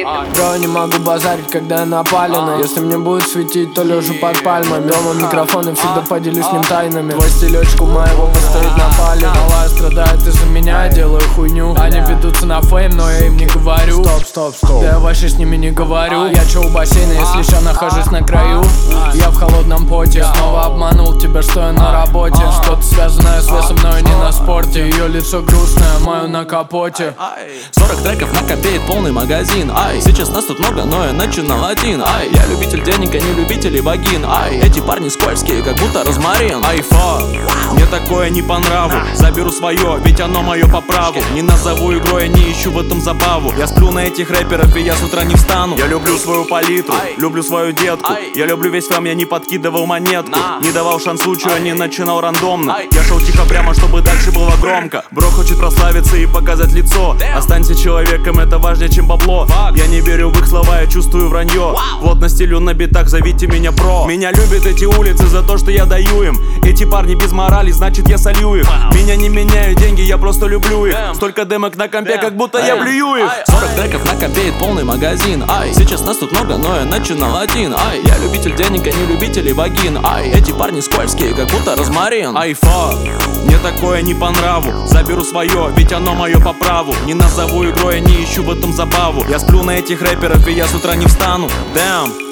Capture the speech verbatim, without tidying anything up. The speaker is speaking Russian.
Бро, не могу базарить, когда я напалена. Если мне будет светить, то лежу под пальмами. Дома микрофон и всегда поделюсь с ним тайнами. Твой стилечку моего постоит на пале. Малая страдает из-за меня, я делаю хуйню. Они ведутся на фейм, но я им не говорю. Стоп, стоп, стоп. Да я вообще с ними не говорю. Я чё у бассейна, если ща нахожусь на краю. Я в холодном поте. Снова обманул тебя, что я на работе. Что-то связанное с весом, но я не на спорте. Ее лицо грустное, мое на капоте. Сорок треков на копеек, полный магазин. Ай, сейчас нас тут много, но я начинал один. Ай, я любитель денег, а не любитель вагин. Ай, эти парни скользкие, как будто розмарин. Ай, фак, мне такое не по нраву. Заберу свое, ведь оно мое по праву. Не назову игрой, я не ищу в этом забаву. Я сплю на этих рэперов, и я с утра не встану. Я люблю свою палитру, люблю свою детку. Я люблю весь фэм, я не подкидывал монетку. Не давал шанс случаю, не начинал рандомно. Я шел тихо прямо, чтобы дальше было громко. Бро хочет прославиться и показать лицо. Останься человеком, это важнее, чем бабло. Я не верю в их слова, я чувствую вранье. Вот на стилю на битах, зовите меня про. Меня любят эти улицы за то, что я даю им. Эти парни без морали, значит я солью их. Меня не меняют деньги, я просто люблю их. Столько демок на компе, как будто я блюю их. Сорок треков на копеек, полный магазин. Ай, сейчас нас тут много, но я начинал один. Ай, я любитель денег, а не любитель вагин. Ай, эти парни скользкие, как будто розмарин. Ай, фак, мне такое не по нраву. Заберу свое, ведь оно мое по праву. Не назову игрой, я не ищу в этом забаву. Я сплю на этих рэперов, и я с утра не встану. Damn.